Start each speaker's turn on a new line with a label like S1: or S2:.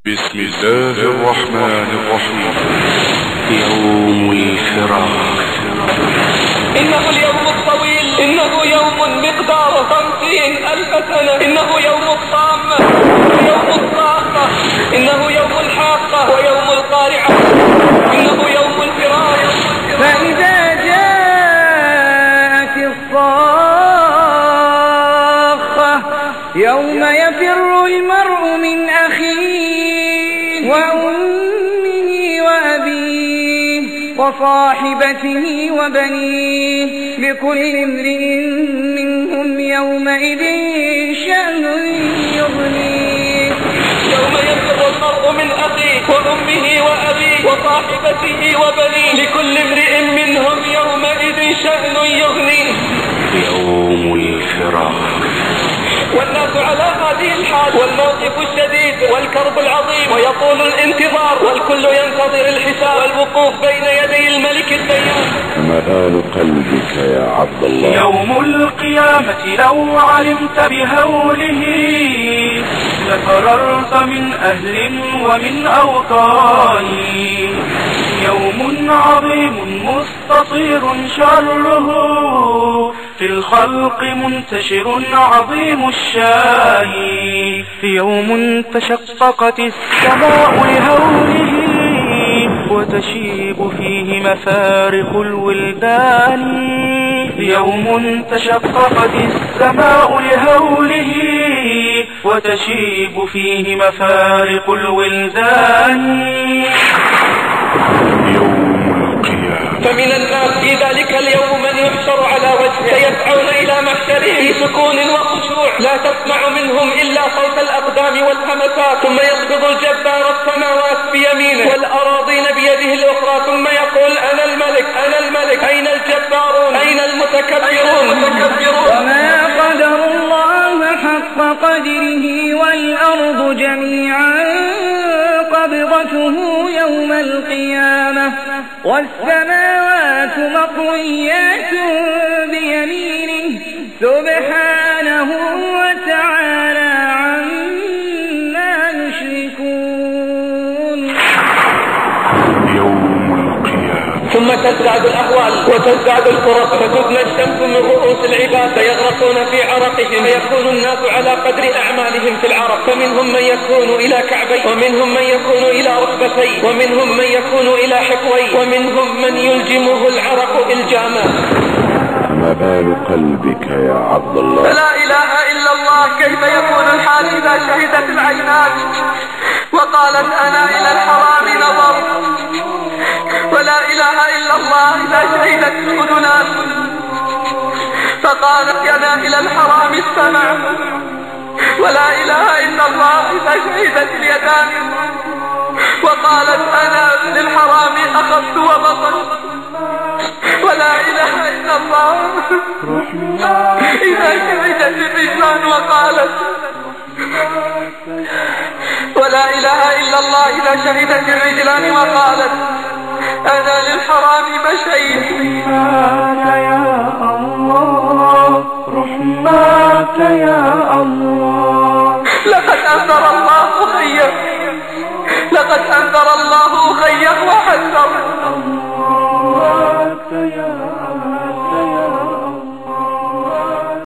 S1: بسم الله الرحمن الرحيم.
S2: يوم الفراق.
S3: إنه اليوم الطويل، إنه يوم مقداره 50,000 سنة، إنه يوم الطامة، يوم الصاخة، إنه يوم الحاقة ويوم القارعة، إنه يوم الفراق.
S4: فإذا جاءت الصاخة يوم يفر المرء من أخيه وأمه وأبيه وصاحبته وبنيه لكل امرئ منهم يومئذ شأن يغنيه.
S3: يوم يفر المرء من أخيه وأمه وأبيه وصاحبته وبنيه لكل امرئ منهم يومئذ شأن يغنيه.
S2: يوم الفراق.
S3: والناس على هذه الحال والموقف الشديد والكرب العظيم ويطول الانتظار والكل ينتظر الحساب والوقوف بين يدي الملك الديان.
S1: مآل قلبك يا عبد الله.
S5: يوم القيامة لو علمت بهوله لفررت من أهل ومن أوطان. يوم عظيم مستطير شره في الخلق منتشر عظيم الشان. يوم تشققت السماء لهوله وتشيب فيه مفارق الولدان. يوم تشققت السماء لهوله وتشيب فيه مفارق الولدان.
S3: فمن الناس في ذلك اليوم من يحشر على وجهه فيسعون إلى محشره في سكون وخشوع لا تسمع منهم إلا صوت الأقدام والهمسات. ثم يقبض الجبار السماوات بيمينه والأراضين بيده الأخرى ثم يقول أنا الملك أنا الملك. أين الجبارون أين المتكبرون؟
S4: وما قدر الله حق قدره والأرض جميعا قبضته يوم القيامة والسماوات مطويات بيمينه سبحانه وتعالى عما يشركون.
S1: يوم القيامة.
S3: ثم تزداد الأهوال وتزداد الكرب فتدنى الشمس من رؤوس العباد فيغرقون في عرقهم فيكون الناس على قدر أعمالهم في العرق. فمنهم من يكون إلى كعبيه ومنهم من يكون إلى ركبتيه ومنهم من يكون إلى حقويه ومنهم من يلجمه العرق إلجاما.
S1: مآل قلبك يا عبد الله.
S3: فلا إله إلا الله. كيف يكون الحال إذا شهدت العينات وقالت أنا إلى الحرام نظرت؟ ولا إله إلا الله إذا شهدت الأذنان فقالت أنا إلى الحرام السمع. ولا إله إلا الله إذا شهدت اليدان وقالت أنا للحرام أخذت وبطشت. ولا إله إلا الله إذا شهدت الرجلان وقالت. ولا إله إلا الله إذا شهدت الرجلان وقالت أنا للحرام مشيت.
S5: رحماك يا الله رحماك يا الله.
S3: لقد أنذر الله خيه لقد أنذر الله خيه وحذر.
S5: رحماك يا الله.